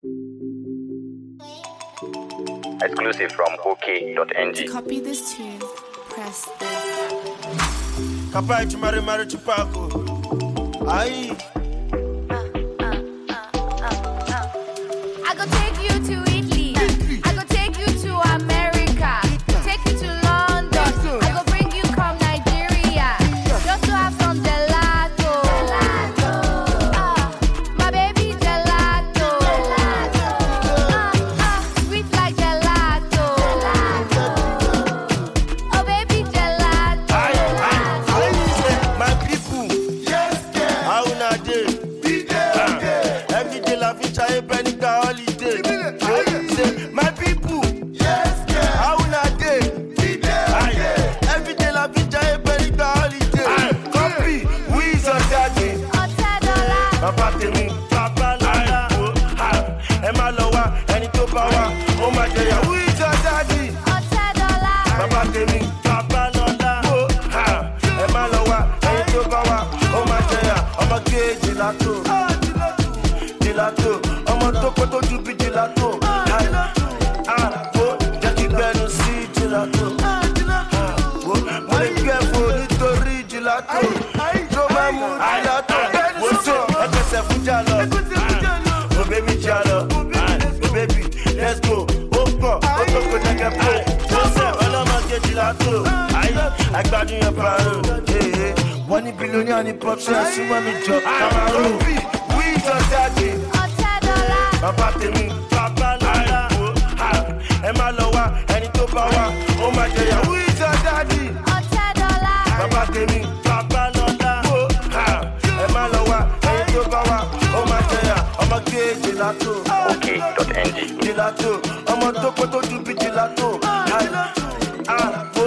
Exclusive from OK.ng. To copy this tune, press this. Kapai chumare chupako. Aye. I go take you to Italy. I go take you to America. Take you to London. I go bring you come Nigeria. Just to have some gelato. My baby gelato. Sweet like gelato. Oh baby gelato. My people, how una dey? Every day la vie try Benica holiday. Say, my people, how una dey? Every day la vie try Benica holiday. Copy, who is your daddy? Baba tèmi, Baba Lola. Emma Lowa, ẹni tó bá wa, ó máa jẹyà. Who is your daddy? Baba tèmi, Baba Lola. Emma Lowa, ẹni tó bá wa, ó máa jẹyà. Ọmọ kejì látò. Gelato, ọmọ tó kó tó ju bí gelato. Jẹ́ kí gbẹ́nu sí gelato. Mo lè gbé ẹ̀fọ́ nítorí gelato. Tó máa mú gelato. Mo tó ẹgbẹ́sẹ̀ fún jalọ. Mo bébí jalọ. Mo bébí let's go. Ó pọ̀, ó tó kó jẹ́kẹ́ pò. Joseph ọlọ́mọge gelato. Àgbàdùn yẹn pààrọ̀. Wọ́n ní bílíọ̀nù ní pọ́pṣẹ́ àṣìwọ́n mi jọ. Cameroon. Your daddy, Baba tèmi, Baba Lola. Emma Lowa, ẹni tó bá wa, ó máa jẹyà. Who is your daddy? Baba tèmi, Baba Lola. Emma Lowa, ẹni tó bá wa, ó máa jẹyà. Ọmọ gbé gelato. OK.ng. Gelato, ọmọ tó kó tó ju bí gelato.